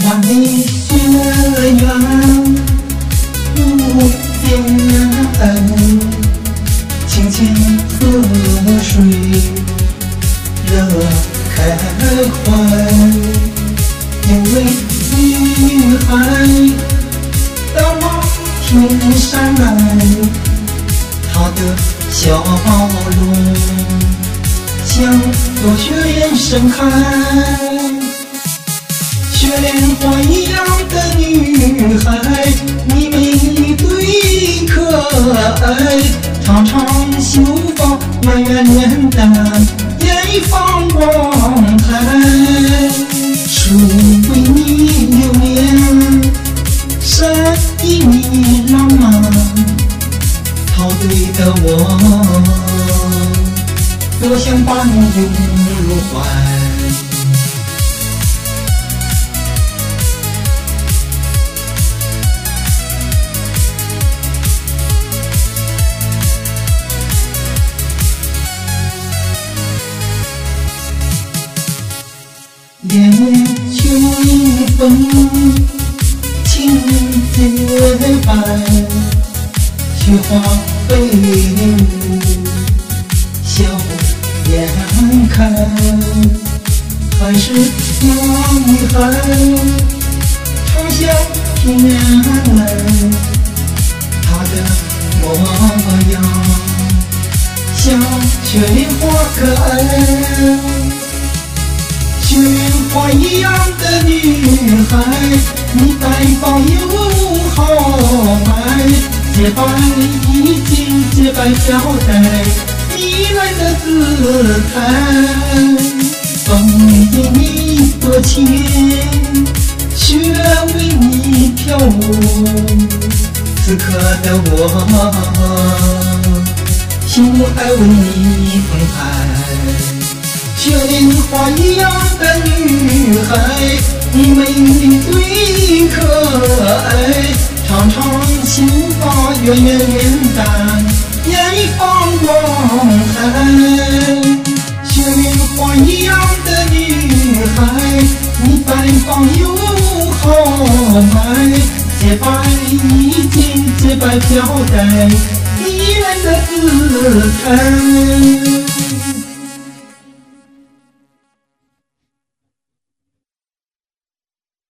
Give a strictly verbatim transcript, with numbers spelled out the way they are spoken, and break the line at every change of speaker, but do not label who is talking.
万里雪原不见，清清河水热开怀，因为女孩到我天上来，她的笑容像朵雪莲盛开，雪莲花一样的女孩，你美丽最可爱，长长秀发，圆圆脸蛋，眼放光彩，是为你留恋，善意你浪漫，陶醉的我，多想把你拥入怀。夜秋风，清洁白，雪花飞舞，笑颜开，还是那女孩，常向天来，她的模样像雪莲花可爱，雪莲花一样的女孩，你白发又好白，洁白衣襟，洁白飘带，迷人的姿态，风给你多情，雪为你飘舞，此刻的我，心爱为你澎湃。雪莲花一样的女孩，你美丽最可爱，长长秀发，圆圆脸蛋，眼放光彩。雪莲花一样的女孩，你白发又好白，洁白衣襟，洁白飘带，迷人的姿态。